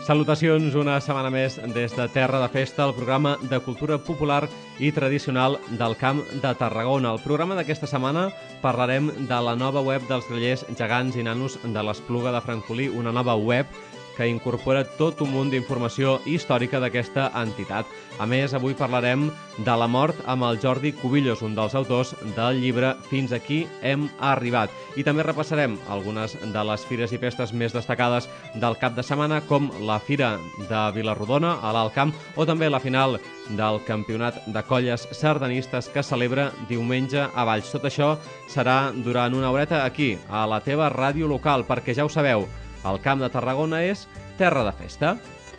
Salutacions una setmana més des de Terra de Festa, el programa de cultura popular i tradicional del Camp de Tarragona. Al programa d'aquesta setmana parlarem de la nova web dels grallers gegants i nanos de l'Espluga de Francolí, una nova web que incorpora tot un munt d'informació històrica d'aquesta entitat. A més, avui parlarem de la mort amb el Jordi Cubillos, un dels autors del llibre Fins aquí hem arribat. I també repassarem algunes de les fires i festes més destacades del cap de setmana, com la Fira de Vila-rodona, a l'Alt Camp, o també la final del Campionat de Colles Sardanistes que celebra diumenge a Valls. Tot això serà durant una horeta aquí, a la teva ràdio local, perquè ja ho sabeu, el Camp de Tarragona és terra de festa.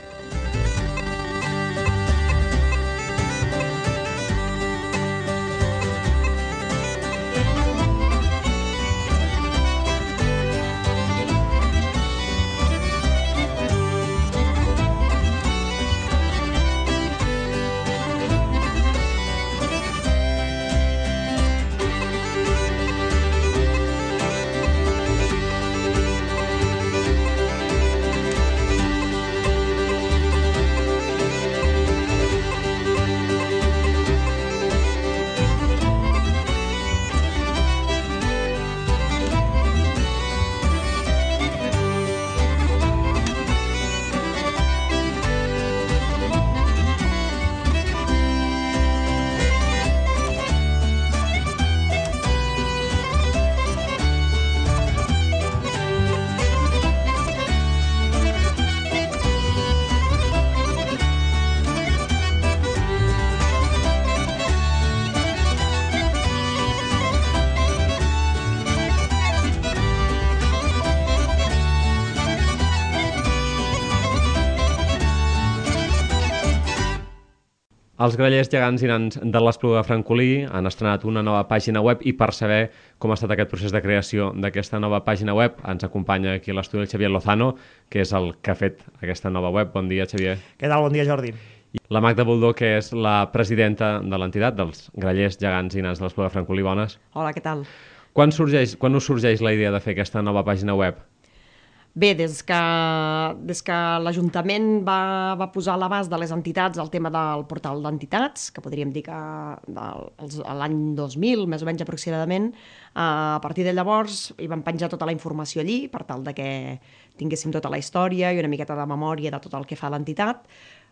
Els grallers gegants i nans de l'Espluga de Francolí han estrenat una nova pàgina web i per saber com ha estat aquest procés de creació d'aquesta nova pàgina web ens acompanya aquí a l'estudi el Xavier Lozano, que és el que ha fet aquesta nova web. Bon dia, Xavier. Què tal? Bon dia, Jordi. I la Magda Buldó, que és la presidenta de l'entitat dels grallers gegants i nans de l'Espluga de Francolí. Bones. Hola, què tal? Quan us sorgeix la idea de fer aquesta nova pàgina web? Bé, des que l'Ajuntament va posar a l'abast de les entitats el tema del portal d'entitats, que podríem dir que l'any 2000, més o menys aproximadament, a partir de llavors hi van penjar tota la informació allí per tal de que tinguéssim tota la història i una miqueta de memòria de tot el que fa l'entitat.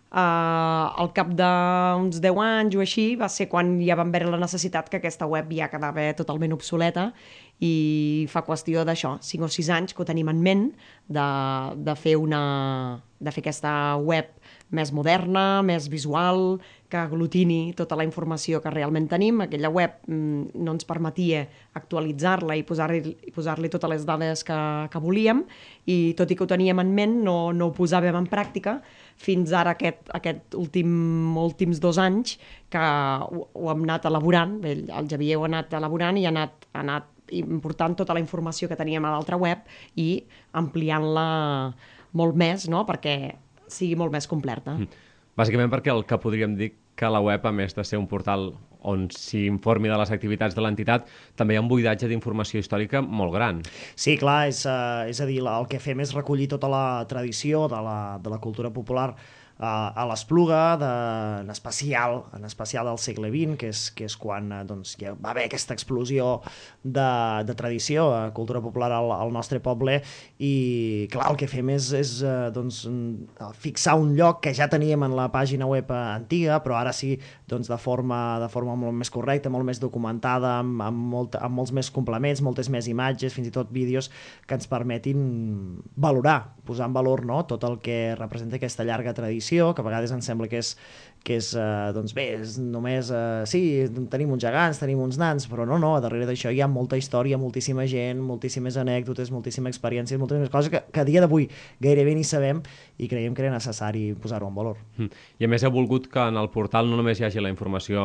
Al cap d'uns 10 anys o així va ser quan ja vam veure la necessitat que aquesta web ja quedava totalment obsoleta i fa qüestió d'això, 5 o 6 anys que ho tenim en ment de fer aquesta web més moderna, més visual, que aglutini tota la informació que realment tenim. Aquella web no ens permetia actualitzar-la i posar-li totes les dades que volíem, i tot i que ho teníem en ment no ho posàvem en pràctica fins ara aquest últims 2 anys que ho hem anat elaborant. Bé, el Xavier ho ha anat elaborant i ha anat important tota la informació que teníem a l'altra web i ampliant-la molt més, no?, perquè sigui molt més completa. Bàsicament perquè el que podríem dir que la web, a més de ser un portal on s'informi de les activitats de l'entitat, també hi ha un buidatge d'informació històrica molt gran. Sí, clar, és a dir, el que fem és recollir tota la tradició de la cultura popular a l'Espluga, en especial del segle XX, que és quan ja va haver aquesta explosió de tradició, cultura popular al nostre poble, i clar, el que fem és fixar un lloc que ja teníem en la pàgina web antiga, però ara sí de forma molt més correcta, molt més documentada, amb molts més complements, moltes més imatges, fins i tot vídeos que ens permetin valorar, posar en valor, no?, tot el que representa aquesta llarga tradició, que a vegades ens sembla que és només, sí, tenim uns gegants, tenim uns nans, però no, darrere d'això hi ha molta història, moltíssima gent, moltíssimes anècdotes, moltíssima experiència, moltíssimes coses que a dia d'avui gairebé ni sabem i creiem que era necessari posar-ho en valor. I a més heu volgut que en el portal no només hi hagi la informació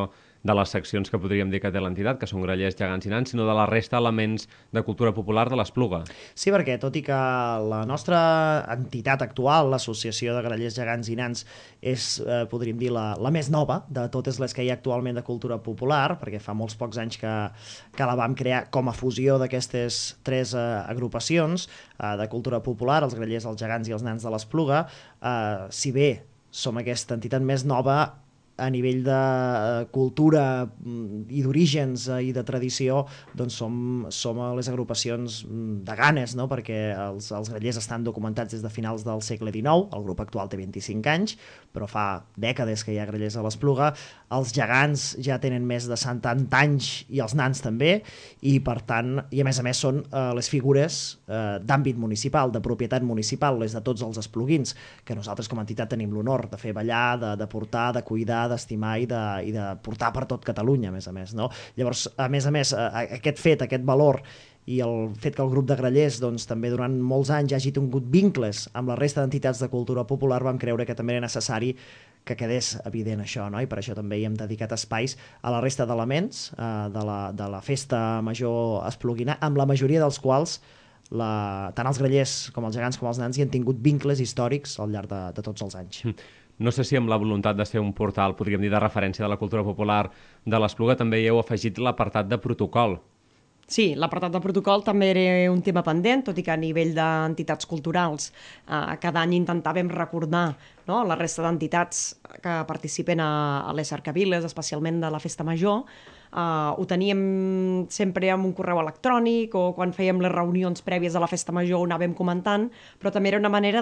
de les seccions que podríem dir que té l'entitat, que són grallers, gegants i nans, sinó de la resta d'elements de cultura popular de l'Espluga. Sí, perquè tot i que la nostra entitat actual, l'Associació de Grallers, Gegants i Nans, és, podríem dir, la més nova de totes les que hi ha actualment de cultura popular, perquè fa molts pocs anys que la vam crear com a fusió d'aquestes tres agrupacions de cultura popular, els grallers, els gegants i els nans de l'Espluga, si bé som aquesta entitat més nova, a nivell de cultura i d'orígens i de tradició, doncs som a les agrupacions de ganes, no? Perquè els grallers estan documentats des de finals del segle XIX, el grup actual té 25 anys, però fa dècades que hi ha grallers a l'Espluga, els gegants ja tenen més de 70 anys i els nans també, i per tant, i a més són les figures d'àmbit municipal, de propietat municipal, les de tots els espluguins, que nosaltres com a entitat tenim l'honor de fer ballar, de portar, de cuidar, d'estimar i de portar per tot Catalunya, a més, no? Llavors, a més, aquest fet, aquest valor i el fet que el grup de grallers doncs, també durant molts anys hagi tingut vincles amb la resta d'entitats de cultura popular, vam creure que també era necessari que quedés evident això, no? I per això també hi hem dedicat espais a la resta d'elements de la festa major espluguina, amb la majoria dels quals tant els grallers com els gegants com els nans hi han tingut vincles històrics al llarg de tots els anys. No sé si amb la voluntat de ser un portal, podríem dir, de referència de la cultura popular de l'Espluga, també hi heu afegit l'apartat de protocol. Sí, l'apartat de protocol també era un tema pendent, tot i que a nivell d'entitats culturals cada any intentàvem recordar, no?, la resta d'entitats que participen a les cercaviles, especialment de la Festa Major. Ho teníem sempre amb un correu electrònic o quan fèiem les reunions prèvies a la Festa Major ho anàvem comentant, però també era una manera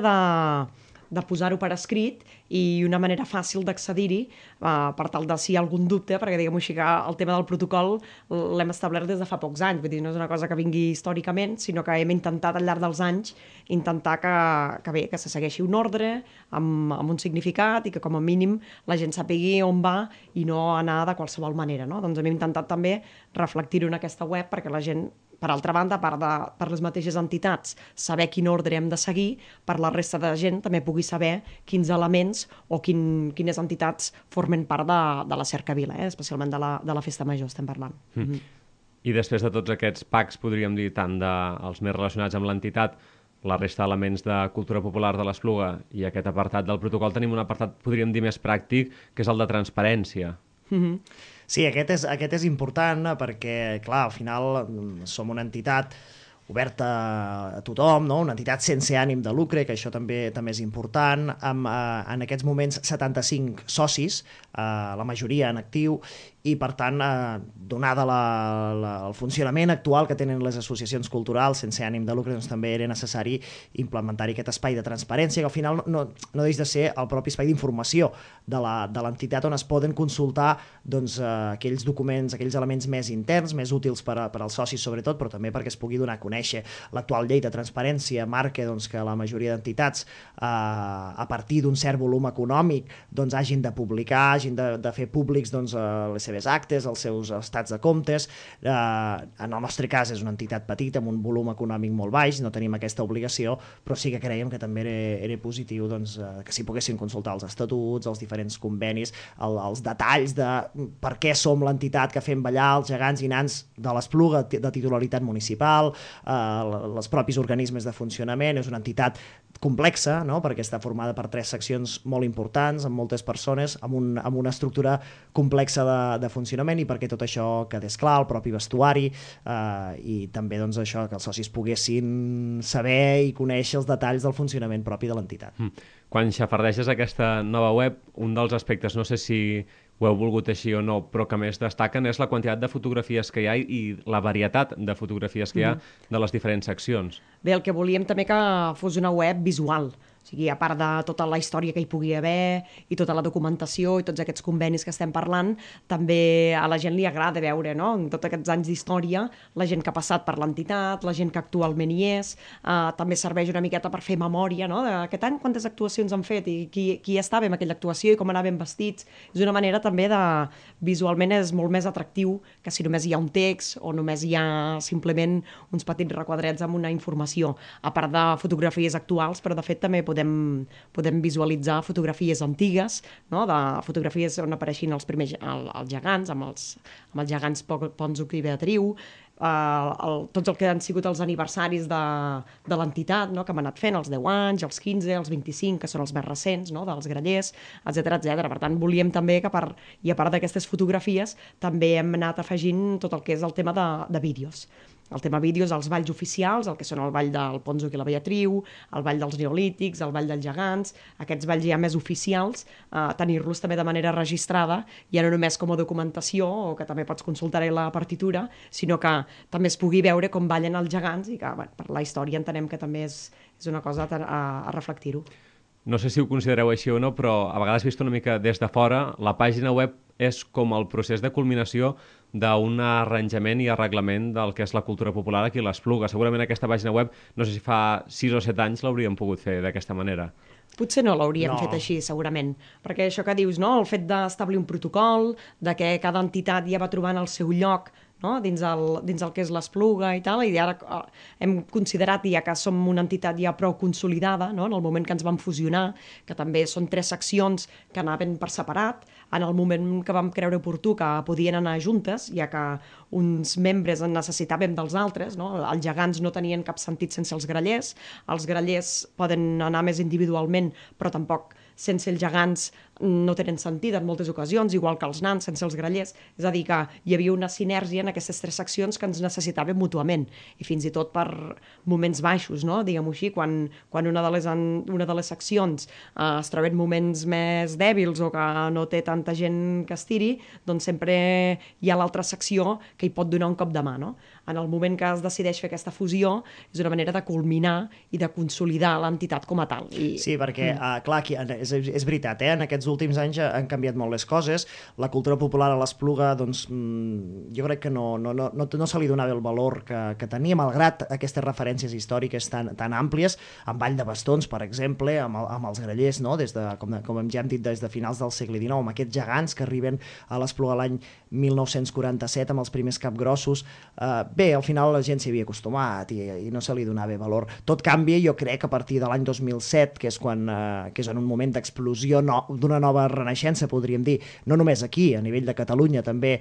de posar-ho per escrit i una manera fàcil d'accedir-hi per tal de si hi ha algun dubte, perquè diguem-ho així que el tema del protocol l'hem establert des de fa pocs anys, vull dir, no és una cosa que vingui històricament, sinó que hem intentat al llarg dels anys intentar que se segueixi un ordre amb un significat i que com a mínim la gent sàpigui on va i no anar de qualsevol manera, no? Doncs hem intentat també reflectir-ho en aquesta web perquè la gent, per altra banda, a part per les mateixes entitats, saber quin ordre hem de seguir, per la resta de gent també pugui saber quins elements o quines entitats formen part de la cercavila, especialment de la Festa Major estem parlant. I després de tots aquests packs, podríem dir, tant dels més relacionats amb l'entitat, la resta d'elements de cultura popular de l'Espluga i aquest apartat del protocol, tenim un apartat, podríem dir, més pràctic, que és el de transparència. Sí, aquest és important perquè, clar, al final som una entitat oberta a tothom, no? Una entitat sense ànim de lucre, que això també és important, amb en aquests moments 75 socis, la majoria en actiu, i per tant, donada el funcionament actual que tenen les associacions culturals sense ànim de lucre, doncs també era necessari implementar-hi aquest espai de transparència, que al final no deix de ser el propi espai d'informació de l'entitat on es poden consultar doncs, aquells documents, aquells elements més interns, més útils per als socis sobretot, però també perquè es pugui donar a conèixer. L'actual llei de transparència marca doncs, que la majoria d'entitats a partir d'un cert volum econòmic doncs, hagin de publicar, hagin de fer públics doncs, les seves actes, els seus estats de comptes. En el nostre cas és una entitat petita amb un volum econòmic molt baix, no tenim aquesta obligació, però sí que creiem que també era positiu doncs, que s'hi poguessin consultar els estatuts, els diferents convenis, els detalls de per què som l'entitat que fem ballar els gegants i nans de l'Espluga de titularitat municipal, els propis organismes de funcionament. És una entitat complexa, no? Perquè està formada per 3 seccions molt importants, amb moltes persones, amb una estructura complexa de funcionament, i perquè tot això quedés clar, el propi vestuari, i també doncs, això, que els socis poguessin saber i conèixer els detalls del funcionament propi de l'entitat. Quan xafardeges aquesta nova web, un dels aspectes, no sé si ho heu volgut així o no, però que més destaquen és la quantitat de fotografies que hi ha i la varietat de fotografies que hi ha de les diferents seccions. Bé, el que volíem també que fos una web visual, o sigui, a part de tota la història que hi pugui haver i tota la documentació i tots aquests convenis que estem parlant, també a la gent li agrada veure, no?, en tots aquests anys d'història, la gent que ha passat per l'entitat, la gent que actualment hi és, també serveix una miqueta per fer memòria, no?, d'aquest any quantes actuacions han fet i qui estava en aquella actuació i com anaven vestits. És una manera també de... Visualment és molt més atractiu que si només hi ha un text o només hi ha simplement uns petits requadrets amb una informació, a part de fotografies actuals, però de fet també podem visualitzar fotografies antigues, no? De fotografies on apareixin els primers els gegants, amb els gegants Pònzoc i Beatriu, tots el que han sigut els aniversaris de l'entitat, no? Que hem anat fent, els 10 anys, els 15, els 25, que són els més recents, no? Dels grellers, etc. Per tant, volíem també que, i a part d'aquestes fotografies, també hem anat afegint tot el que és el tema de vídeos. El tema vídeos, els balls oficials, el que són el ball del Pònzoc i la Beatriu, el ball dels Neolítics, el ball dels gegants, aquests balls ja més oficials, tenir-los també de manera registrada, ja no només com a documentació, o que també pots consultar la partitura, sinó que també es pugui veure com ballen els gegants i que per la història entenem que també és una cosa a reflectir-ho. No sé si ho considereu així o no, però a vegades vist una mica des de fora, la pàgina web és com el procés de culminació d'un arranjament i arreglament del que és la cultura popular aquí a l'Espluga. Segurament aquesta pàgina web, no sé si fa 6 o 7 anys l'hauríem pogut fer d'aquesta manera. Potser no l'hauríem fet així, segurament, perquè això que dius, no? El fet d'establir un protocol, de que cada entitat ja va trobant el seu lloc, no? dins el que és l'Espluga i tal, i ara hem considerat, ja que som una entitat ja prou consolidada, no? En el moment que ens vam fusionar, que també són 3 seccions que anaven per separat, en el moment que vam creure oportú que podien anar juntes, ja que uns membres en necessitàvem dels altres, no? Els gegants no tenien cap sentit sense els grellers poden anar més individualment, però tampoc sense els gegants no tenen sentit en moltes ocasions, igual que els nans sense els grellers, és a dir, que hi havia una sinergia en aquestes 3 seccions que ens necessitàvem mútuament, i fins i tot per moments baixos, no? Diguem-ho així, quan una de les seccions es troba en moments més dèbils o que no té tanta gent que es tiri, doncs sempre hi ha l'altra secció que hi pot donar un cop de mà, no? En el moment que es decideix fer aquesta fusió, és una manera de culminar i de consolidar l'entitat com a tal. Sí, perquè, clar, és veritat, en aquests últims anys han canviat molt les coses. La cultura popular a l'Espluga, doncs, jo crec que no se li donava el valor que tenia, malgrat aquestes referències històriques tan àmplies, amb Ball de Bastons, per exemple, amb els grellers, no? Com ja hem dit, des de finals del segle XIX, amb aquests gegants que arriben a l'Espluga l'any 1947 amb els primers capgrossos. Bé, al final la gent s'hi havia acostumat i no se li donava valor. Tot canvia, jo crec, a partir de l'any 2007, que és en un moment d'explosió d'una nova renaixença, podríem dir, no només aquí, a nivell de Catalunya, també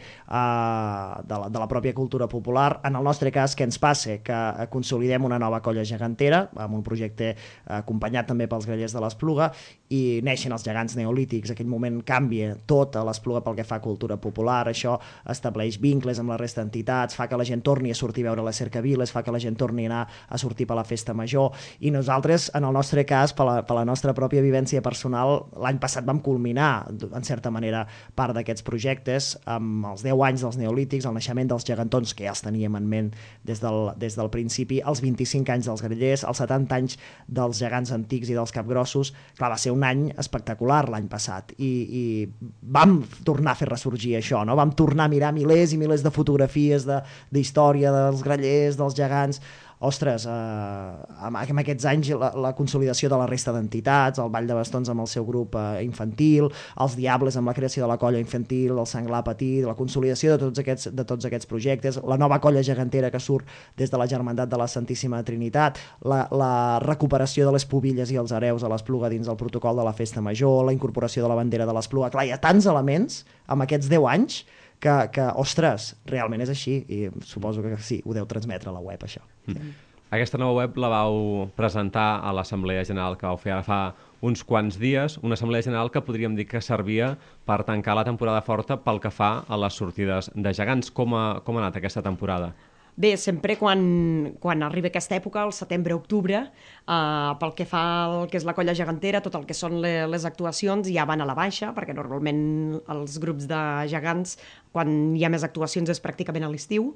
de la pròpia cultura popular. En el nostre cas, què ens passa? Que consolidem una nova colla gegantera, amb un projecte acompanyat també pels grellers de l'Espluga, i neixen els gegants neolítics. Aquell moment canvia tot a l'Espluga pel que fa a cultura popular. Això estableix vincles amb la resta d'entitats, fa que la gent torni a sortir a veure les cercaviles, fa que la gent torni a anar a sortir per la festa major, i nosaltres, en el nostre cas, per la nostra pròpia vivència personal, l'any passat vam culminar, en certa manera, part d'aquests projectes amb els 10 anys dels neolítics, el naixement dels gegantons, que ja els teníem en ment des del principi, els 25 anys dels grellers, els 70 anys dels gegants antics i dels capgrossos. Clar, va ser un any espectacular l'any passat, i vam tornar a fer ressorgir això, no? Vam tornar a mirar milers i milers de fotografies d'història dels grellers, dels gegants. Ostres, amb aquests anys la consolidació de la resta d'entitats, el Ball de Bastons amb el seu grup infantil, els Diables amb la creació de la colla infantil, el Senglar Petit, la consolidació de tots aquests projectes, la nova colla gegantera que surt des de la Germandat de la Santíssima Trinitat, la recuperació de les pubilles i els hereus a l'Espluga dins el protocol de la festa major, la incorporació de la bandera de l'Espluga. Clar, hi ha tants elements amb aquests 10 anys que, ostres, realment és així, i suposo que sí, ho deu transmetre a la web, això. Aquesta nova web la vau presentar a l'Assemblea General que vau fer ara fa uns quants dies, una Assemblea General que podríem dir que servia per tancar la temporada forta pel que fa a les sortides de gegants. Com ha anat aquesta temporada? Bé, sempre quan arriba aquesta època, el setembre-octubre, pel que fa al que és la colla gegantera, tot el que són les actuacions ja van a la baixa, perquè normalment els grups de gegants, quan hi ha més actuacions, és pràcticament a l'estiu,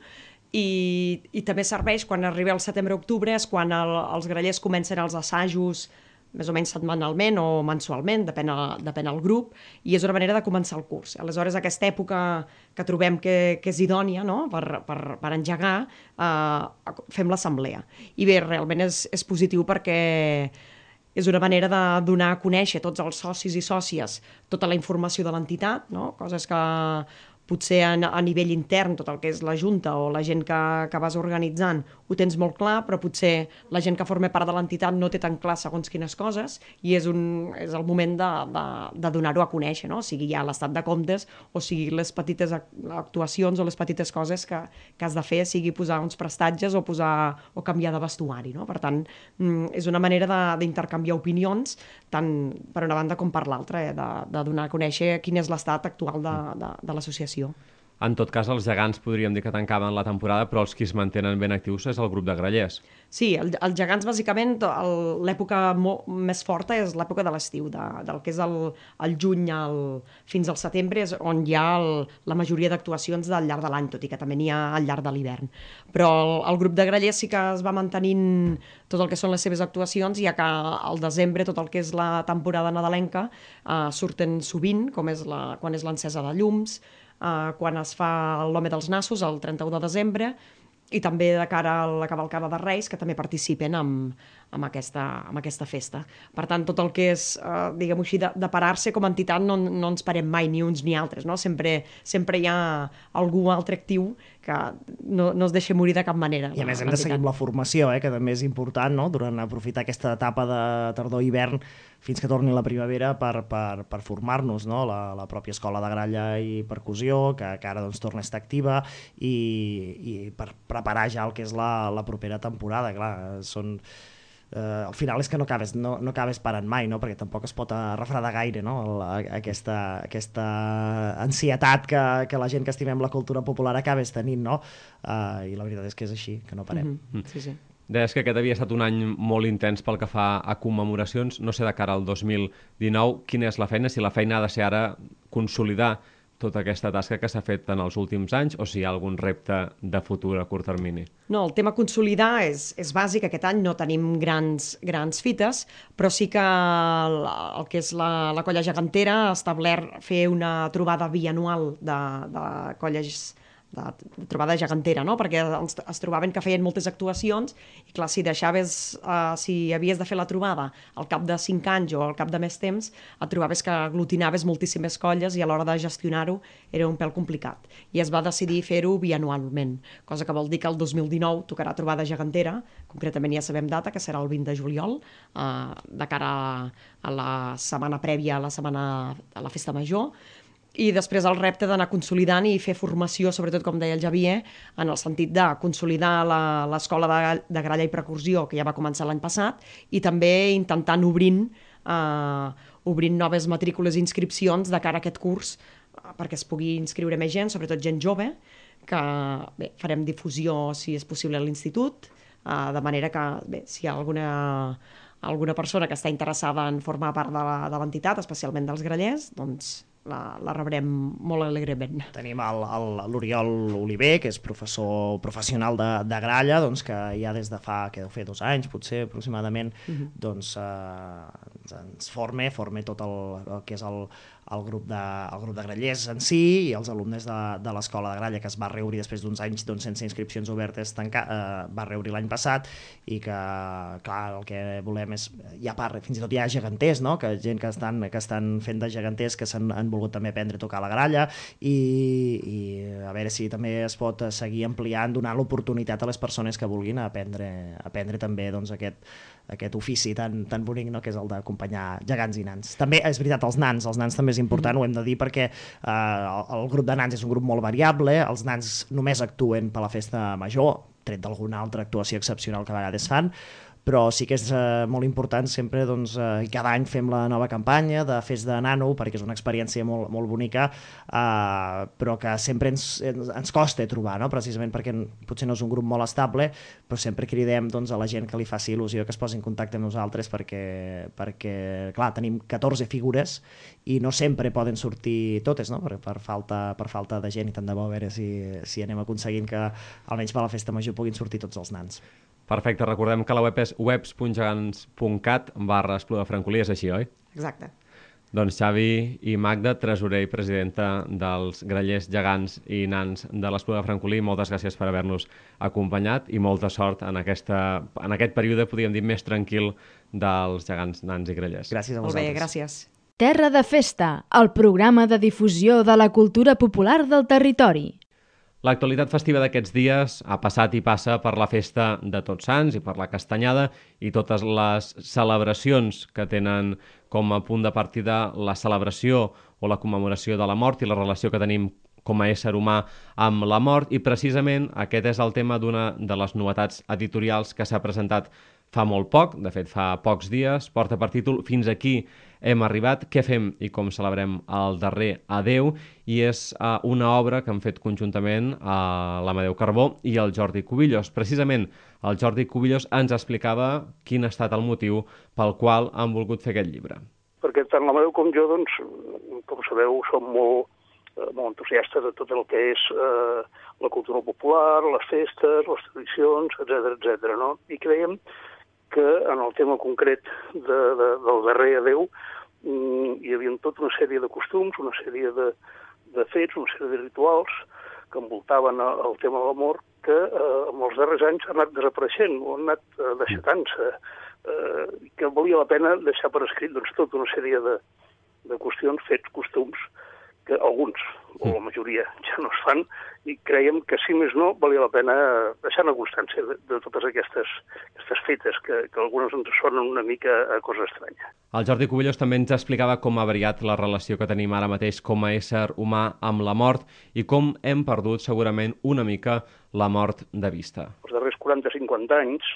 i també serveix quan arriba el setembre-octubre, és quan els grellers comencen els assajos més o menys setmanalment o mensualment, depèn del grup, i és una manera de començar el curs. Aleshores, aquesta època que trobem que és idònia, no?, per engegar, fem l'assemblea. I bé, realment és positiu perquè és una manera de donar a conèixer a tots els socis i sòcies tota la informació de l'entitat, no?, coses que potser a nivell intern, tot el que és la Junta o la gent que vas organitzant, ho tens molt clar, però potser la gent que forma part de l'entitat no té tan clar segons quines coses, i és el moment de donar-ho a conèixer, no? Sigui ja l'estat de comptes o sigui les petites actuacions o les petites coses que has de fer, sigui posar uns prestatges o canviar de vestuari, no? Per tant, és una manera d'intercanviar opinions tant per una banda com per l'altra, de donar a conèixer quin és l'estat actual de l'associació. En tot cas, els gegants podríem dir que tancaven la temporada, però els qui es mantenen ben actius és el grup de grallers. Sí, els gegants, bàsicament, l'època més forta és l'època de l'estiu, del que és el juny fins al setembre, és on hi ha la majoria d'actuacions al llarg de l'any, tot i que també n'hi ha al llarg de l'hivern. Però el grup de grallers sí que es va mantenint tot el que són les seves actuacions, ja que al desembre, tot el que és la temporada nadalenca, surten sovint, com és quan és l'encesa de llums, quan es fa l'Home dels Nassos, el 31 de desembre, i també de cara a la cavalcada de Reis, que també participen en aquesta festa. Per tant, tot el que és, diguem-ho així, de parar-se com a entitat no ens parem mai, ni uns ni altres, no? Sempre hi ha algú altre actiu que no es deixa morir de cap manera. I a més hem de seguir amb la formació, que també és important, no? Durant aprofitar aquesta etapa de tardor-hivern fins que torni la primavera per formar-nos, no? La pròpia escola de gralla i percussió, que ara doncs, torna a estar activa, i per preparar ja el que és la propera temporada. Clar, al final és que no acabes parant mai, no? Perquè tampoc es pot refredar gaire, no? Aquesta ansietat que la gent que estimem la cultura popular acabes tenint, no? I la veritat és que és així, que no parem. Sí. Deies que aquest havia estat un any molt intens pel que fa a commemoracions. No sé, de cara al 2019, quina és la feina? Si la feina ha de ser ara consolidar tota aquesta tasca que s'ha fet en els últims anys, o si hi ha algun repte de futur a curt termini? No, el tema consolidar és bàsic. Aquest any no tenim grans fites, però sí que el que és la colla gegantera ha establert fer una trobada bianual de colles de trobada gegantera, no? Perquè es trobaven que feien moltes actuacions i, clar, si havies de fer la trobada al cap de 5 anys o al cap de més temps, et trobaves que aglutinaves moltíssimes colles i a l'hora de gestionar-ho era un pèl complicat. I es va decidir fer-ho bianualment, cosa que vol dir que el 2019 tocarà trobada gegantera, concretament ja sabem data, que serà el 20 de juliol, de cara a la setmana prèvia a la Festa Major, i després el repte d'anar consolidant i fer formació, sobretot, com deia el Javier, en el sentit de consolidar l'escola de gralla i percussió, que ja va començar l'any passat, i també intentant obrint noves matrícules i inscripcions de cara a aquest curs, perquè es pugui inscriure més gent, sobretot gent jove, que farem difusió, si és possible, a l'institut, de manera que si hi ha alguna persona que està interessada en formar part de l'entitat, especialment dels grallers, doncs la rebrem molt alegrement. Tenim l'Oriol Oliver, que és professor professional de gralla, doncs, que ja des de fa 2 anys, potser, aproximadament, doncs, ens forma tot el que és el grup de grallers en si, i els alumnes de l'escola de gralla, que es va reobrir després d'uns anys sense inscripcions obertes, va reobrir l'any passat, i que, clar, el que volem és, fins i tot hi ha geganters, no? Que gent que estan fent de geganters, que han volgut també aprendre a tocar la gralla, i a veure si també es pot seguir ampliant, donant l'oportunitat a les persones que vulguin aprendre també aquest ofici tan bonic, no? Que és el d'acompanyar gegants i nans. També és veritat, els nans també és important, ho hem de dir, perquè el grup de nans és un grup molt variable, els nans només actuen per la festa major, tret d'alguna altra actuació excepcional que a vegades fan, però sí que és molt important sempre, doncs, cada any fem la nova campanya de Fes de Nano, perquè és una experiència molt, molt bonica, però que sempre ens costa trobar, no? Precisament perquè potser no és un grup molt estable, però sempre cridem, doncs, a la gent que li faci il·lusió que es posi en contacte amb nosaltres, perquè clar, tenim 14 figures i no sempre poden sortir totes, no? Per falta de gent, i tant de bo a veure si anem aconseguint que almenys per la festa major puguin sortir tots els nans. Perfecte, recordem que la web és webs.gegants.cat/Espluga de Francolí, és així, oi? Exacte. Doncs Xavi i Magda, tresorer i presidenta dels grallers, gegants i nans de l'Espluga de Francolí, moltes gràcies per haver-nos acompanyat i molta sort en aquest període, podríem dir, més tranquil dels gegants, nans i grallers. Gràcies a vosaltres. Molt bé, gràcies. Terra de Festa, el programa de difusió de la cultura popular del territori. L'actualitat festiva d'aquests dies ha passat i passa per la festa de Tots Sants i per la Castanyada i totes les celebracions que tenen com a punt de partida la celebració o la commemoració de la mort i la relació que tenim com a ésser humà amb la mort, i precisament aquest és el tema d'una de les novetats editorials que s'ha presentat fa molt poc, de fet fa pocs dies, porta per títol Fins aquí hem arribat, què fem i com celebrem el darrer adeu, i és una obra que han fet conjuntament l'Amadeu Carbó i el Jordi Cubillos. Precisament el Jordi Cubillos ens explicava quin ha estat el motiu pel qual han volgut fer aquest llibre. Perquè tant l'Amadeu com jo, doncs, com sabeu, som molt entusiastes de tot el que és la cultura popular, les festes, les tradicions, etc., no? I creiem que en el tema concret del darrer adeu hi havia tota una sèrie de costums, una sèrie de fets, una sèrie de rituals que envoltaven el tema de la mort que en els darrers anys han anat desapareixent o han anat deixatant-se, que valia la pena deixar per escrit doncs, tota una sèrie de qüestions, fets, costums, que alguns, o la majoria, ja no es fan, i creiem que, si més no, valia la pena deixar una constància de totes aquestes fetes, que algunes ens sonen una mica a cosa estranya. El Jordi Cubillos també ens explicava com ha variat la relació que tenim ara mateix com a ésser humà amb la mort i com hem perdut segurament una mica la mort de vista. Els darrers 40-50 anys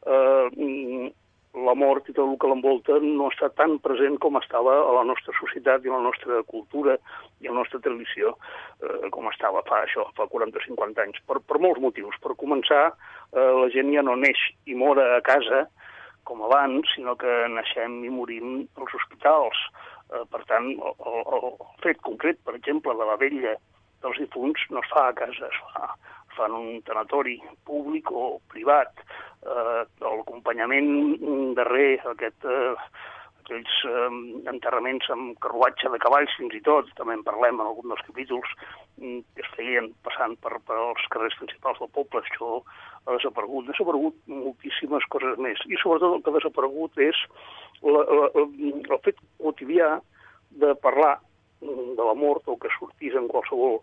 la mort i tot el que l'envolta no està tan present com estava a la nostra societat i a la nostra cultura i a la nostra tradició, com estava fa 40-50 anys, per molts motius. Per començar, la gent ja no neix i mora a casa com abans, sinó que naixem i morim als hospitals. Per tant, el fet concret, per exemple, de la vetlla dels difunts no es fa a casa, es fa en un tanatori públic o privat. L'acompanyament darrer, aquells enterraments amb carruatge de cavalls, fins i tot, també en parlem en algun dels capítols, que es feien passant pels carrers principals del poble, això ha desaparegut. Ha desaparegut moltíssimes coses més. I sobretot el que ha desaparegut és el fet quotidià de parlar de la mort o que sortís en qualsevol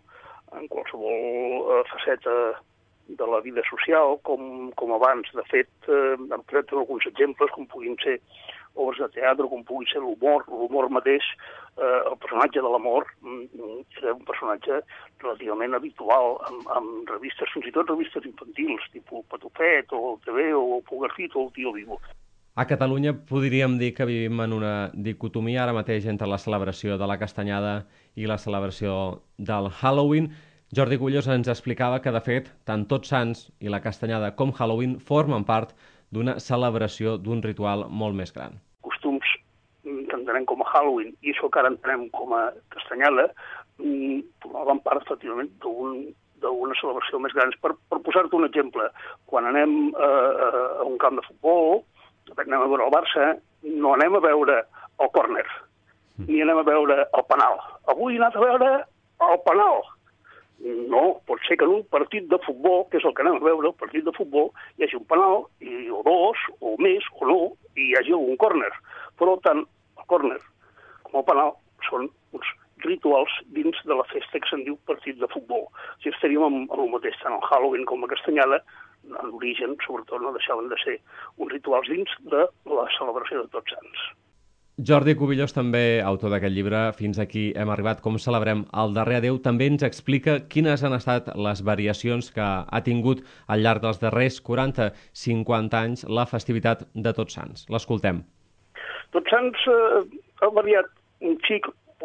faceta de la vida social, com abans. De fet, hem tret alguns exemples, com puguin ser obres de teatre, com pugui ser l'humor. L'humor mateix, el personatge de la mort, era un personatge relativament habitual en revistes, fins i tot revistes infantils, tipus Patufet, o el TV, o el Pugarcit, o el Tío Vivo. A Catalunya podríem dir que vivim en una dicotomia ara mateix entre la celebració de la Castanyada i la celebració del Halloween. Jordi Cubillos ens explicava que, de fet, tant Tots Sants i la Castanyada com Halloween formen part d'una celebració d'un ritual molt més gran. Costums que entenem com a Halloween i això que ara entenem com a Castanyada formaven part, efectivament, d'una celebració més gran. Per posar-te un exemple, quan anem a un camp de futbol, anem a veure el Barça, no anem a veure el córner, ni anem a veure el penal. Avui he anat a veure el penal. No, pot ser que en un partit de futbol, que és el que anem a veure, el partit de futbol, hi hagi un penal, o dos, o més, o no, i hi hagi algun córner. Però tant el córner com el penal són uns rituals dins de la festa que se'n diu partit de futbol. Si estaríem amb el mateix, tant el Halloween com la Castanyada, en l'origen, sobretot, no deixaven de ser uns rituals dins de la celebració de Tots Sants. Jordi Cubillos, també autor d'aquest llibre, Fins aquí hem arribat, com celebrem el darrer adeu, també ens explica quines han estat les variacions que ha tingut al llarg dels darrers 40-50 anys la festivitat de Tots Sants. L'escoltem. Tots Sants ha variat un xic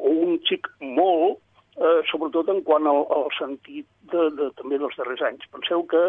molt, sobretot en quant al sentit també dels darrers anys. Penseu que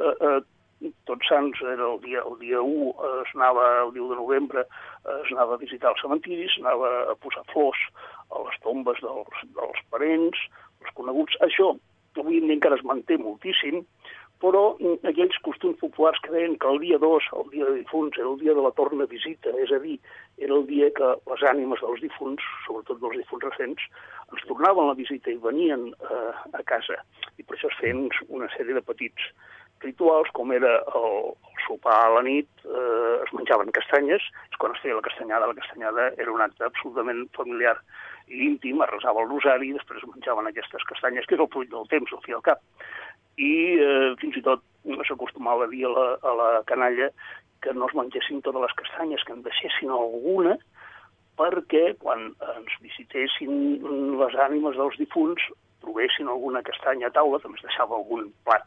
Tots Sants era el dia 1, el 10 de novembre, es anava a visitar els cementiris, anava a posar flors a les tombes dels parents, els coneguts. Això avui en dia encara es manté moltíssim, però aquells costums populars que deien que el dia 2, el dia de difunts, era el dia de la torna visita, és a dir, era el dia que les ànimes dels difunts, sobretot dels difunts recents, ens tornaven la visita i venien a casa. I per això es feien una sèrie de petits rituals, com era el sopar a la nit, es menjaven castanyes, és quan es feia la Castanyada. La Castanyada era un acte absolutament familiar i íntim, es resava el rosari i després es menjaven aquestes castanyes, que és el fruit del temps, al fi i al cap. i fins i tot s'acostumava a dir a la canalla que no es mengessin totes les castanyes, que en deixessin alguna, perquè quan ens visitessin les ànimes dels difunts trobessin alguna castanya a taula, també es deixava algun plat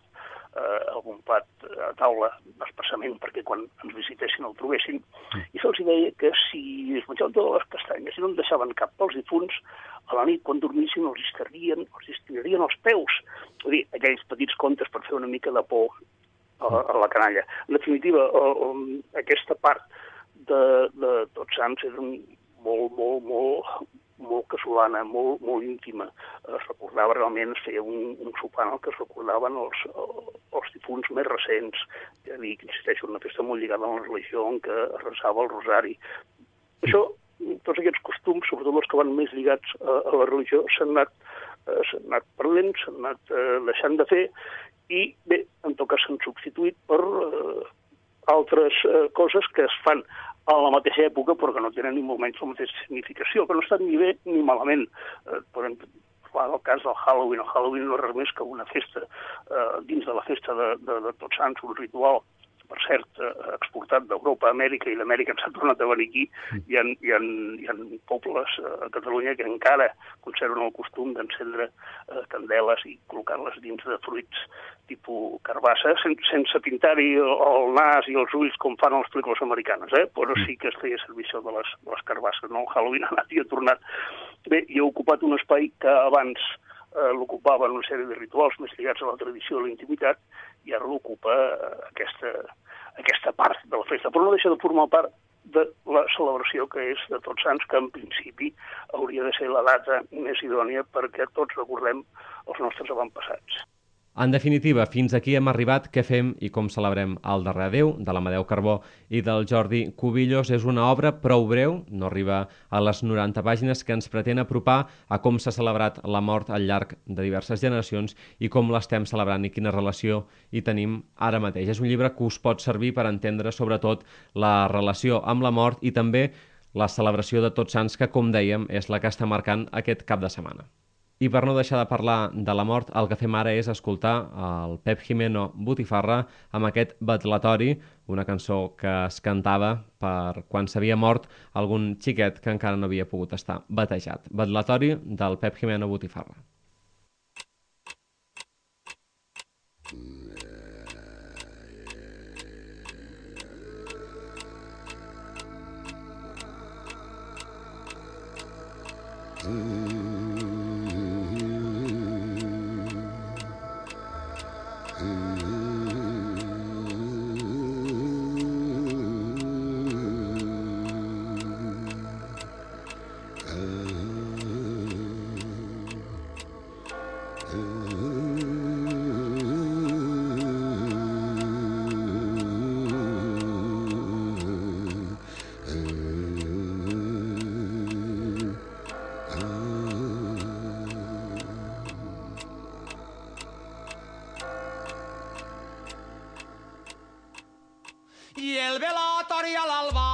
a taula expressament perquè quan ens visitessin el trobessin, i se'ls deia que si es menjaven totes les castanyes i no en deixaven cap pels difunts, a la nit quan dormissin els estirarien els peus. És a dir, aquells petits contes per fer una mica de por a la canalla. En definitiva, aquesta part de Tots Sants era molt casolana, molt íntima. Es recordava realment, es feia un sopar en el que es recordaven els difunts més recents. Ja dic, insisteixo, una festa molt lligada a la religió en què es resava el rosari. Això, tots aquests costums, sobretot els que van més lligats a la religió, s'han anat perdent, s'han anat deixant de fer, i bé, en tot cas s'han substituït per altres coses que es fan a la mateixa època, però que no tenen ni molt menys la mateixa significació, que no estan ni bé ni malament. Podem parlar del cas del Halloween. El Halloween no és res més que una festa dins de la festa de Tots Sants, un ritual, per cert, exportat d'Europa a Amèrica, i d'Amèrica s'ha tornat a venir aquí. Hi ha pobles a Catalunya que encara conserven el costum d'encendre candeles i col·locar-les dins de fruits tipus carbassa, sense pintar-hi el nas i els ulls com fan les pel·lícules americanes, però sí que es feia servir això de les carbasses. No? El Halloween ha anat i ha tornat. Bé, i ha ocupat un espai que abans l'ocupaven una sèrie de rituals més lligats a la tradició i la intimitat, i ara l'ocupa aquesta part de la festa. Però no deixa de formar part de la celebració que és de Tots Sants, que en principi hauria de ser la data més idònia perquè tots recordem els nostres avantpassats. En definitiva, fins aquí hem arribat. Què fem i com celebrem el darrer adéu, de l'Amadeu Carbó i del Jordi Cubillos. És una obra prou breu, no arriba a les 90 pàgines, que ens pretén apropar a com s'ha celebrat la mort al llarg de diverses generacions i com l'estem celebrant i quina relació hi tenim ara mateix. És un llibre que us pot servir per entendre sobretot la relació amb la mort i també la celebració de Tots Sants, que, com dèiem, és la que està marcant aquest cap de setmana. I per no deixar de parlar de la mort, el que fem ara és escoltar el Pep Jimeno Botifarra amb aquest Batlatori, una cançó que es cantava per quan s'havia mort algun xiquet que encara no havia pogut estar batejat. Batlatori del Pep Jimeno Botifarra. I el velatori a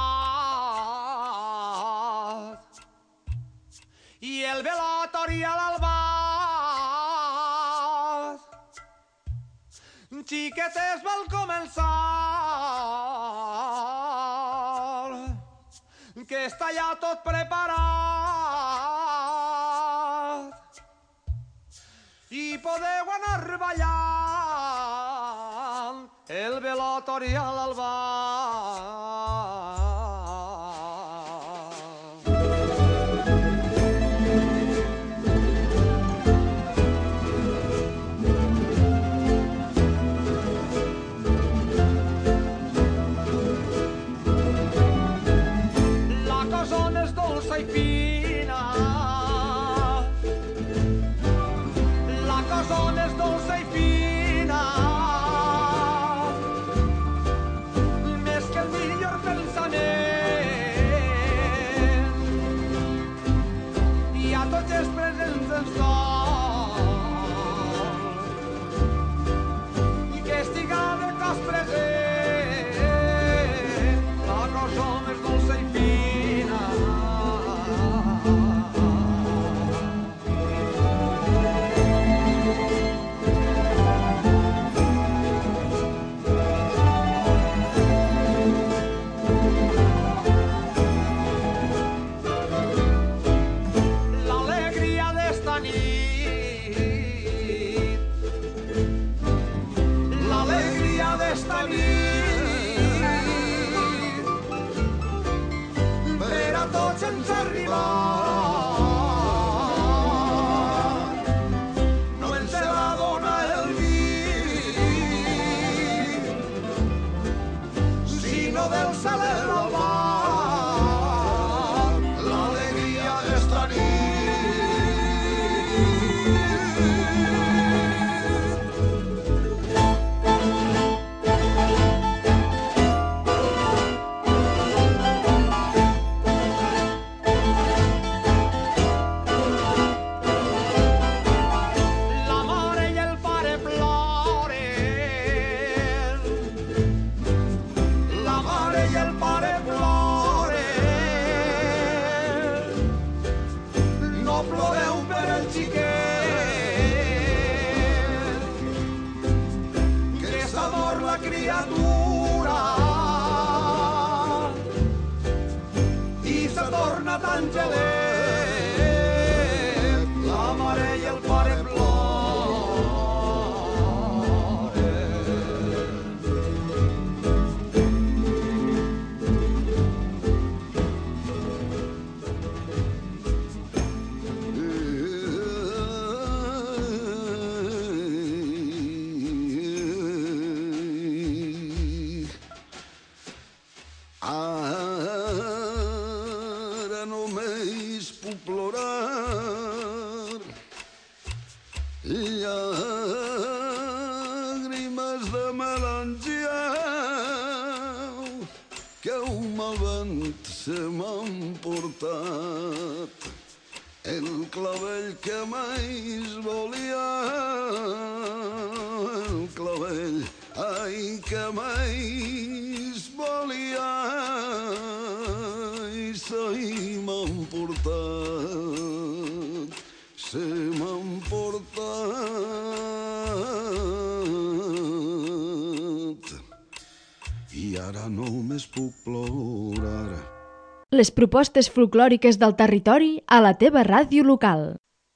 l'albat, i el velatori a l'albat, xiquetes vol començar, que està ja tot preparat, i podeu anar ballant el velatori a l'albat. La cosa és dolça i fina, la cosa és dolça i fina, més que el millor pensament, i a tots els presents ens dol, i que estiga de cos present, la cosa més dolça i fina. ploreu per el xiquet, que s'ador la criatura i se torna tan gelet, la mare i el pare ploren. Ara només puc plorar llàgrimes de melangia que un mal vent se m'ha emportat el clavell que mai volia, el clavell, ai, que mai volia, i se m'ha emportat, se m'ha emportat, i ara només puc plorar. Les propostes folclòriques del territori a la teva ràdio local.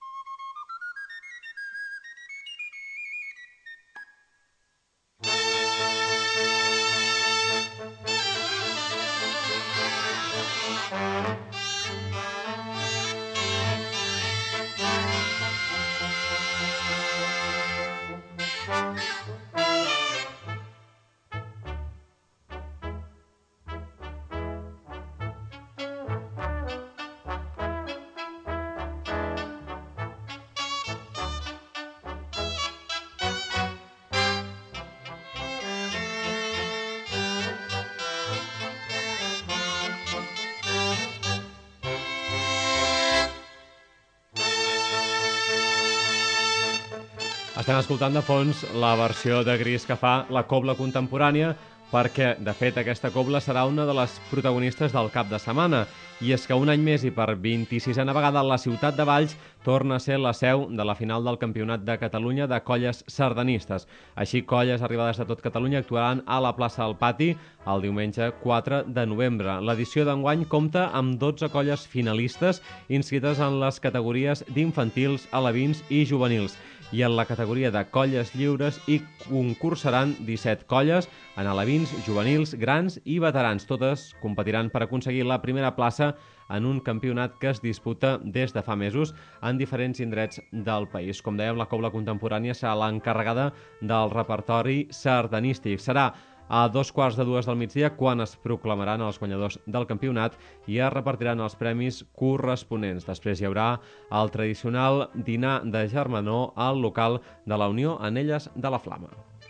Estem escoltant de fons la versió de Gris que fa la cobla contemporània perquè, de fet, aquesta cobla serà una de les protagonistes del cap de setmana. I és que un any més i per 26a vegada la ciutat de Valls torna a ser la seu de la final del Campionat de Catalunya de colles sardanistes. Així, colles arribades de tot Catalunya actuaran a la plaça del Pati el diumenge 4 de novembre. L'edició d'enguany compta amb 12 colles finalistes inscrites en les categories d'infantils, alevins i juvenils. I en la categoria de colles lliures hi concursaran 17 colles en alevins, juvenils, grans i veterans. Totes competiran per aconseguir la primera plaça en un campionat que es disputa des de fa mesos en diferents indrets del país. Com dèiem, la cobla contemporània serà l'encarregada del repertori sardanístic. Serà a 2:15 del migdia quan es proclamaran els guanyadors del campionat i es repartiran els premis corresponents. Després hi haurà el tradicional dinar de germanor al local de la Unió Anelles de la Flama.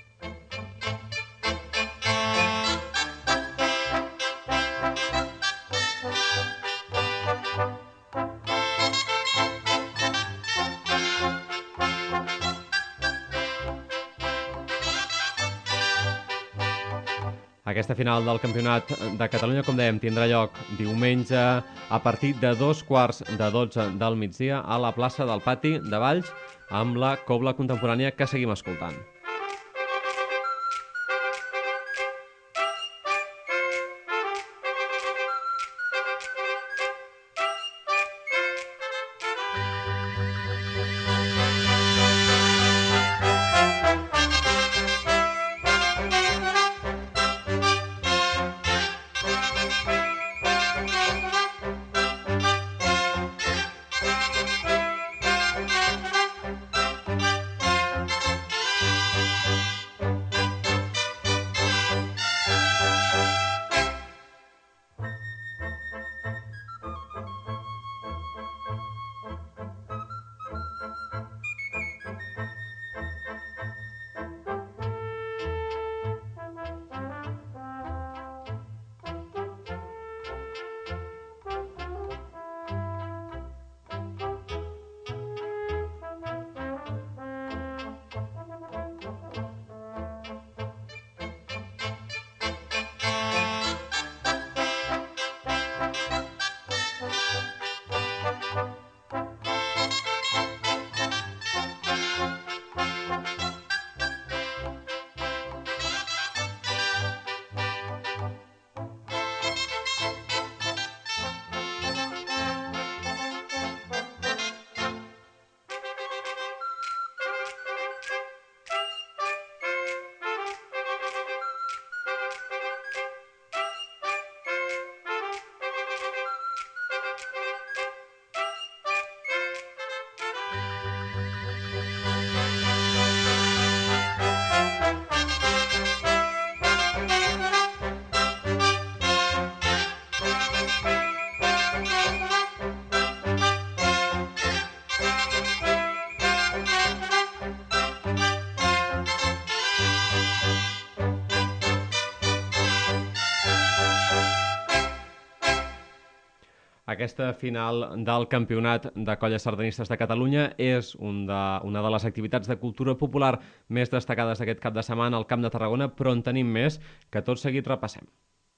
Aquesta final del Campionat de Catalunya, com dèiem, tindrà lloc diumenge a partir de 2:15 del migdia a la plaça del Pati de Valls amb la cobla contemporània que seguim escoltant. Aquesta final del Campionat de Colles Sardanistes de Catalunya és una de les activitats de cultura popular més destacades d'aquest cap de setmana al Camp de Tarragona, però en tenim més que tot seguit repassem.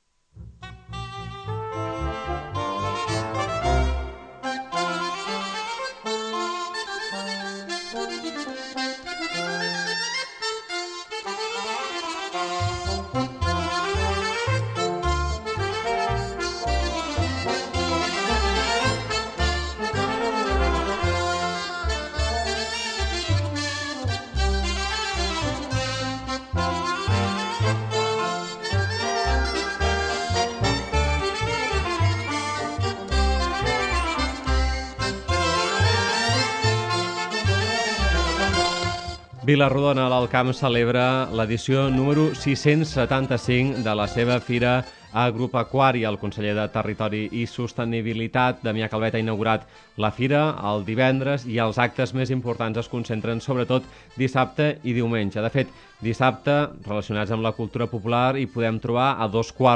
Vilarrodona, l'Alt Camp, celebra l'edició número 675 de la seva Fira Agropecuària. El conseller de Territori i Sostenibilitat, Damià Calvet, ha inaugurat la fira el divendres i els actes més importants es concentren sobretot dissabte i diumenge. De fet, dissabte, relacionats amb la cultura popular, hi podem trobar a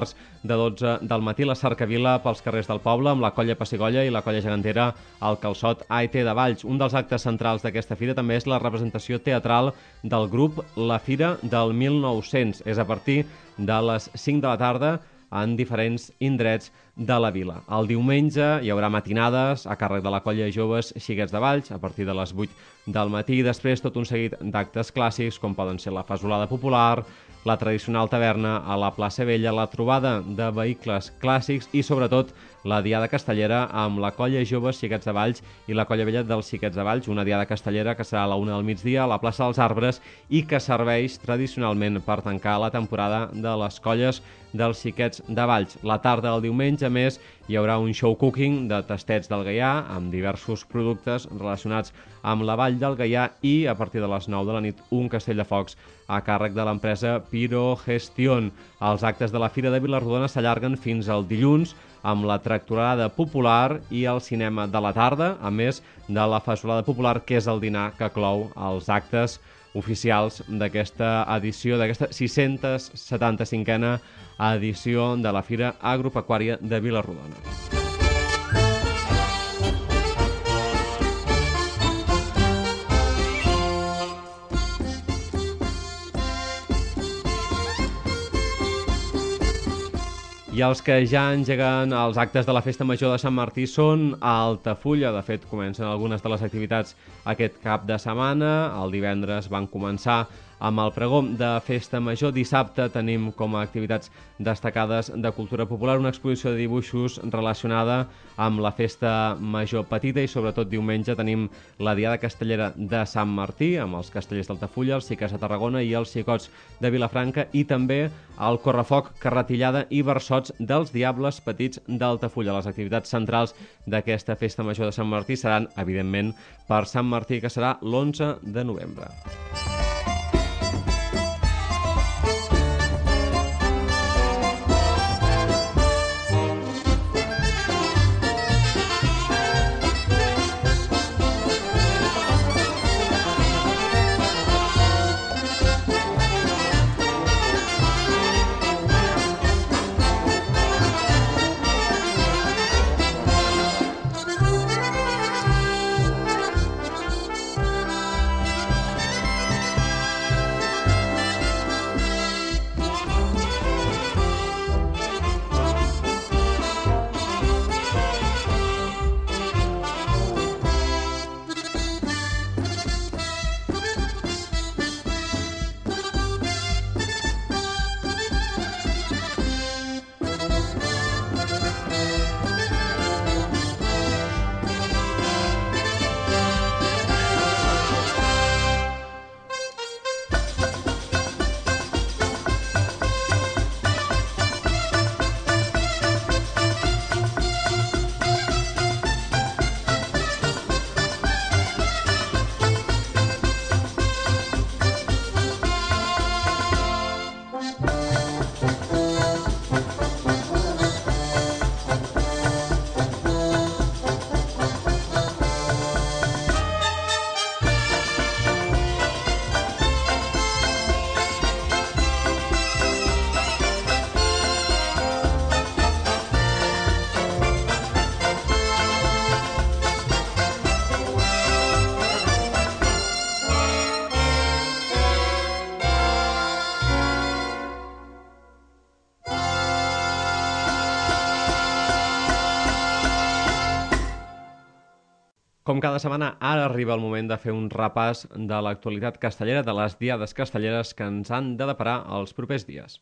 2:15 del matí la cercavila pels carrers del poble amb la colla Pessigolla i la colla gegantera al Calçot AET de Valls. Un dels actes centrals d'aquesta fira també és la representació teatral del grup La Fira del 1900. És a partir de les 5 de la tarda en diferents indrets de la vila. El diumenge hi haurà matinades a càrrec de la colla Joves Xiquets de Valls a partir de les 8 del matí i després tot un seguit d'actes clàssics com poden ser la fasolada popular, la tradicional taverna a la plaça Vella, la trobada de vehicles clàssics i sobretot la diada castellera amb la colla Joves Xiquets de Valls i la colla vella dels Xiquets de Valls, una diada castellera que serà a la 1 del migdia a la plaça dels Arbres i que serveix tradicionalment per tancar la temporada de les colles dels Xiquets de Valls. La tarda del diumenge, a més, hi haurà un show cooking de tastets del Gaià amb diversos productes relacionats amb la Vall del Gaià i a partir de les 9 de la nit un castell de focs a càrrec de l'empresa Pirogestión. Els actes de la Fira de Vilarrodona s'allarguen fins al dilluns amb la tractorada popular i el cinema de la tarda, a més de la fasolada popular, que és el dinar que clou els actes oficials d'aquesta edició, d'aquesta 675a edició de la Fira Agropecuària de Vilarrodona. I els que ja engeguen els actes de la Festa Major de Sant Martí són a Altafulla. De fet, comencen algunes de les activitats aquest cap de setmana. El divendres van començar amb el pregó de Festa Major. Dissabte tenim com a activitats destacades de cultura popular una exposició de dibuixos relacionada amb la Festa Major Petita i sobretot diumenge tenim la Diada Castellera de Sant Martí amb els castellers d'Altafulla, els xiques de Tarragona i els xicots de Vilafranca i també el correfoc, carretillada i versots dels Diables Petits d'Altafulla. Les activitats centrals d'aquesta Festa Major de Sant Martí seran, evidentment, per Sant Martí, que serà l'11 de novembre. Com cada setmana, ara arriba el moment de fer un repàs de l'actualitat castellera, de les diades castelleres que ens han de deparar els propers dies.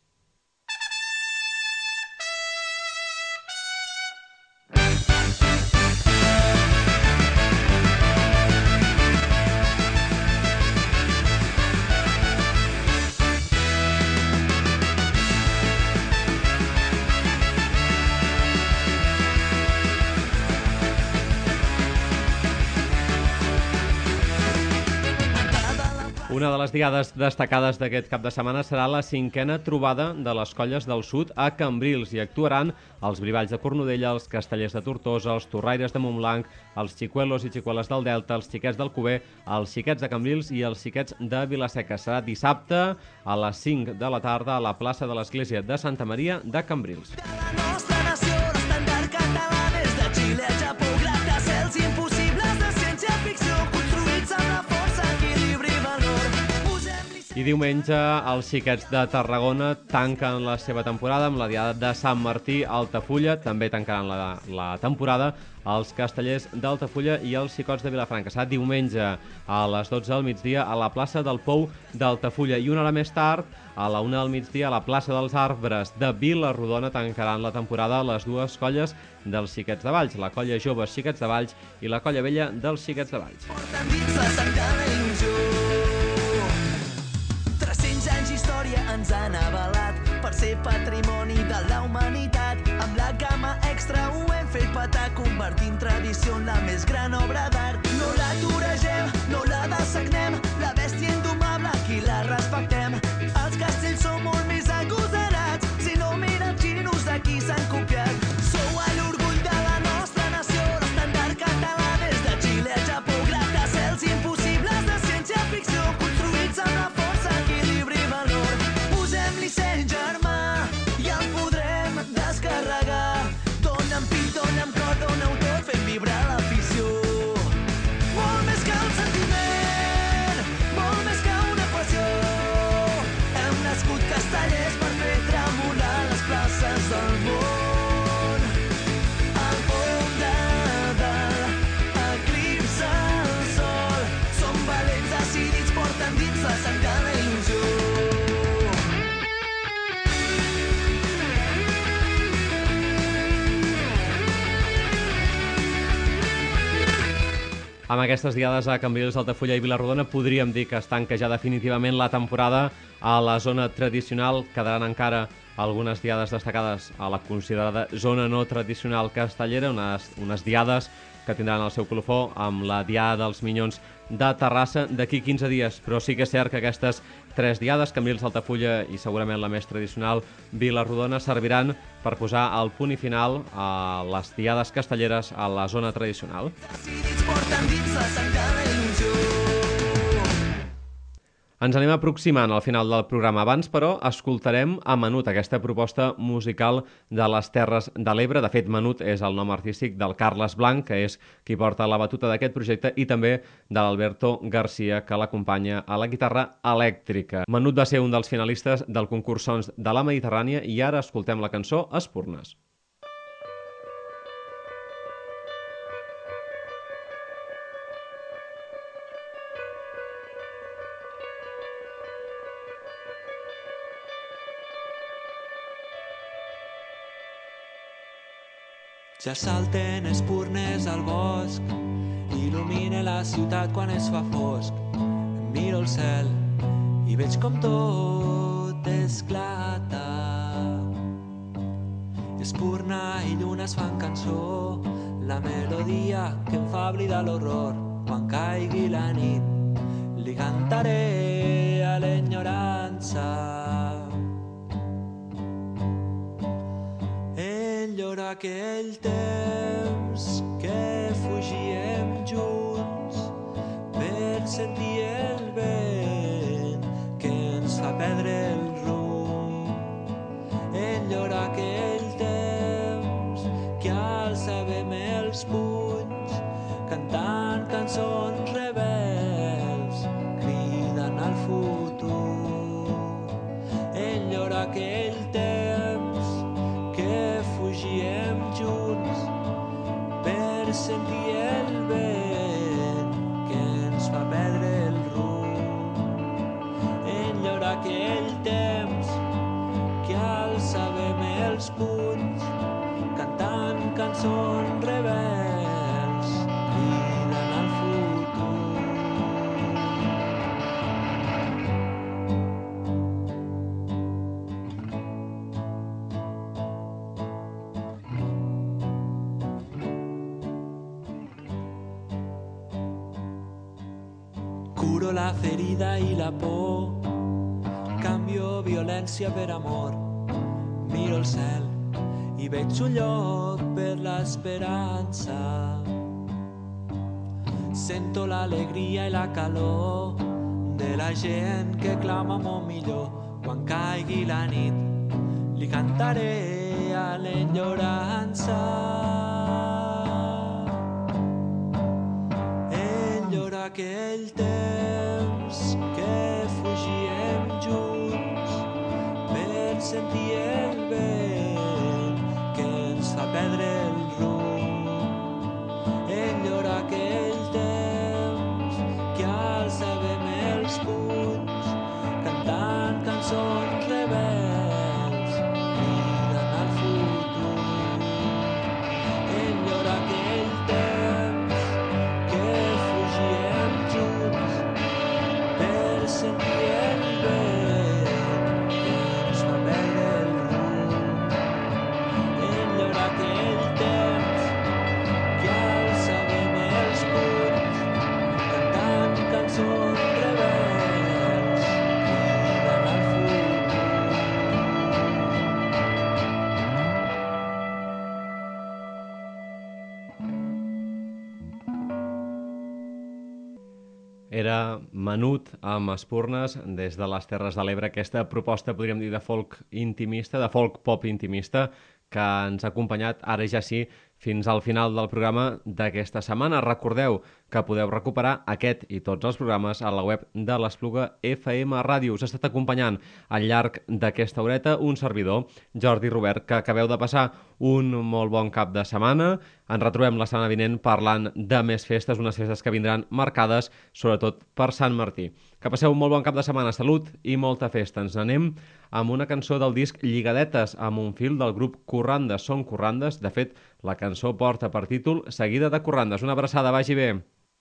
Una de les diades destacades d'aquest cap de setmana serà la 5a trobada de les Colles del Sud a Cambrils. Hi actuaran els Brivalls de Cornudella, els Castellers de Tortosa, els Torraires de Montblanc, els Xicuelos i Xicueles del Delta, els Xiquets del Cuber, els Xiquets de Cambrils i els Xiquets de Vilaseca. Serà dissabte a les 5 de la tarda a la plaça de l'Església de Santa Maria de Cambrils. La nostra nació, l'estandard català, des de Xile a Japó, gratacels impossibles de ciència-ficció, construïts amb la força, equilibri i valor. I diumenge els Xiquets de Tarragona tanquen la seva temporada amb la diada de Sant Martí a Altafulla. També tancaran la temporada els Castellers d'Altafulla i els Xicots de Vilafranca. Serà diumenge a les 12 del migdia a la plaça del Pou d'Altafulla. I una hora més tard, a la 1 del migdia, a la plaça dels Arbres de Vilarrodona tancaran la temporada les dues colles dels Xiquets de Valls, la colla Joves Xiquets de Valls i la colla vella dels Xiquets de Valls. Porten dins la sang de la il·lusió. 300 anys d'història ens han avalat per ser patrimoni de la humanitat. Amb la gamma extra ho hem fet petar, convertint tradició en la més gran obra d'art. No la toregem, no la dessagnem, la bèstia indomable, aquí la respectem. Els castells són molt més agosarats, si no miren xinos d'aquí s'han copiat. Sou a l'orgull de la nostra nació, l'estandard català, des de Xile a Japó, gratacels impossibles de ciència-ficció, construïts amb la força, equilibri i valor. Posem-li seny germà i el podrem descarregar. Dóna'm pit, dóna'm cor, dóna-ho tot, fent vibrar l'afició. Molt més que un sentiment, molt més que una passió. Hem nascut castellers per fer tremolar les places del món. Al pom de dalt eclipsa el sol. Som valents decidits, porten dins la sang de la il·lusió. Amb aquestes diades a Cambrils, Altafulla i Vilarrodona podríem dir que es tanca ja definitivament la temporada. A la zona tradicional quedaran encara algunes diades destacades a la considerada zona no tradicional castellera, unes diades que tindran el seu colofó amb la Diada dels Minyons de Terrassa d'aquí 15 dies. Però sí que és cert que aquestes 3 diades, Cambrils, Altafulla i segurament la més tradicional, Vilarrodona, serviran per posar el punt i final a les diades castelleres a la zona tradicional. Decidits porten dins la sang de la il·lusió. Ens anem aproximant al final del programa. Abans, però, escoltarem a Menut, aquesta proposta musical de les Terres de l'Ebre. De fet, Menut és el nom artístic del Carles Blanc, que és qui porta la batuta d'aquest projecte, i també de l'Alberto García, que l'acompanya a la guitarra elèctrica. Menut va ser un dels finalistes del concurs Sons de la Mediterrània i ara escoltem la cançó Espurnes. Ja salten espurnes al bosc, il·lumina la ciutat quan es fa fosc. Em miro el cel i veig com tot esclata. Espurna i lluna es fan cançó, la melodia que em fa oblidar l'horror. Quan caigui la nit li cantaré a l'enyorança. Enllora aquell temps que fugíem junts per sentir el vent que ens fa perdre el rumb. Enllora aquell temps que alçàvem els punys cantant cançons rebels cridant al futur. Enllora aquell temps que fugíem junts per sentir el vent cançons rebels criden al futur. Curo la ferida i la por, canvio violència per amor. Miro el cel i veig un lloc per l'esperança. Sento l'alegria i la calor de la gent que clama molt millor. Quan caigui la nit li cantaré a l'enyorança. Enllora aquell temps que fugíem junts per sentir el vent que ens fa perdre el rumb. Enllora aquell temps que alçàvem els punys cantant cançons rebels criden al futur. Enllora aquell temps que fugíem junts per sentir el vent que ens fa perdre el rumb. Enllora aquell temps que alçàvem els punys cantant cançons rebels criden al futur. Era Menut amb Espurnes des de les Terres de l'Ebre, aquesta proposta, podríem dir, de folk intimista, de folk pop intimista, que ens ha acompanyat, ara ja sí, fins al final del programa d'aquesta setmana. Recordeu que podeu recuperar aquest i tots els programes a la web de l'Espluga FM Ràdio. Us ha estat acompanyant al llarg d'aquesta horeta un servidor, Jordi Robert, que acabeu de passar un molt bon cap de setmana. Ens retrobem la setmana vinent parlant de més festes, unes festes que vindran marcades sobretot per Sant Martí. Que passeu un molt bon cap de setmana, salut i molta festa. Ens n'anem amb una cançó del disc Lligadetes, amb un fil del grup Corrandes. Són Corrandes, de fet, la cançó porta per títol Seguida de Corrandes. Una abraçada, vagi bé.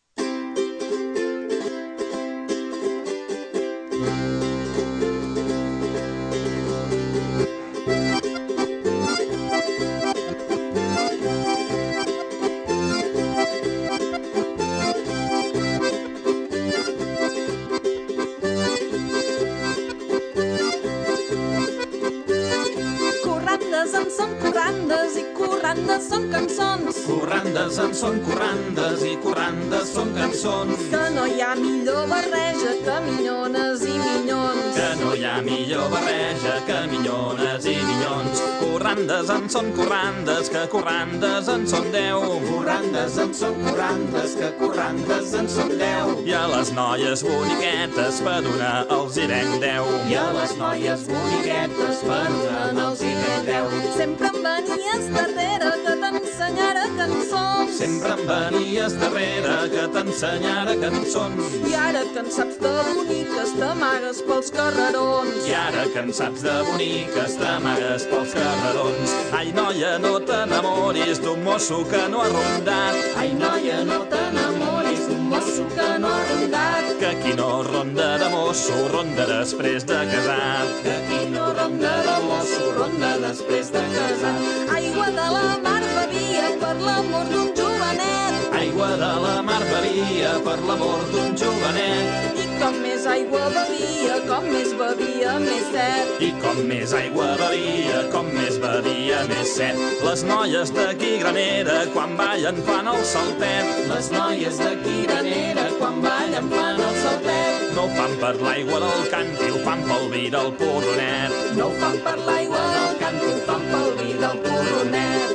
Corrandes en són corrandes i corrandes són cançons. Que no hi ha millor barreja que minyones i minyons. Que no hi ha millor barreja que minyones i minyons. Corrandes en són corrandes, que corrandes en són 10. Corrandes en són corrandes, que corrandes en són 10. I a les noies boniquetes per una els hi venc 10. I a les noies boniquetes per una els hi venc 10. Sempre em venies darrere que t'ensenyara cançons. Sempre em venies darrere que t'ensenyara cançons. I ara que en saps de boniques t'amagues pels carrerons. I ara que en saps de boniques t'amagues pels carrerons. Ai, noia, no t'enamoris d'un mosso que no ha rondat. Ai, noia, no t'enamoris d'un mosso que no ha rondat. Que qui no ronda de mosso ronda després de casat. Que qui no ronda de mosso ronda després de casat. Aigua de la mar bevia per l'amor d'un jovenet. Aigua de la mar bevia per l'amor d'un jovenet. I com més aigua bevia, com més bevia, més set. I com més aigua bevia, com més bevia, més set. Les noies d'aquí Granera, quan ballen fan el saltet. Les noies d'aquí Granera, quan ballen fan el saltet. No ho fan per l'aigua del Canti, ho fan pel vi del Porronet. No ho fan per l'aigua del Canti, ho fan pel vi del Porronet.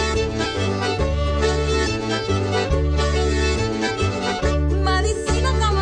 Medicina com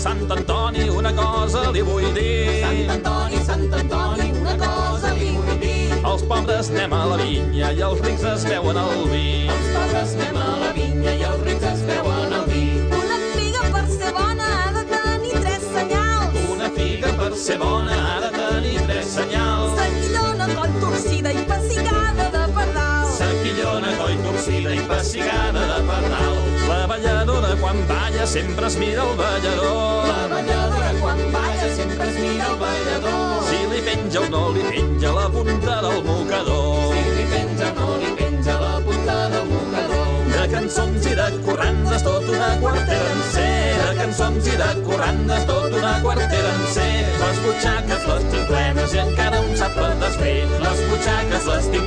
Sant Antoni, una cosa li vull dir. Sant Antoni, una cosa li vull dir. Els pobres anem a la vinya i els rics es beuen el vi. Els pobres anem a la vinya i els rics es beuen el vi. Una figa per ser bona ha de tenir 3 senyals. Una figa per ser bona ha de tenir 3 senyals. Saquillona, coll torcida i pessigada de pardal. Saquillona, coll torcida i pessigada de pardal. La balladora quan balla sempre es mira el ballador. La balladora quan balla sempre es mira el ballador. Si li penja o no li penja la punta del mocador. Si li penja o no li penja la punta del mocador. De cançons i de corrandes tot una quartera en ser. De cançons i de corrandes tot una quartera en ser. Les butxaques les tinc plenes i encara un sap per desfer. Les butxaques les tinc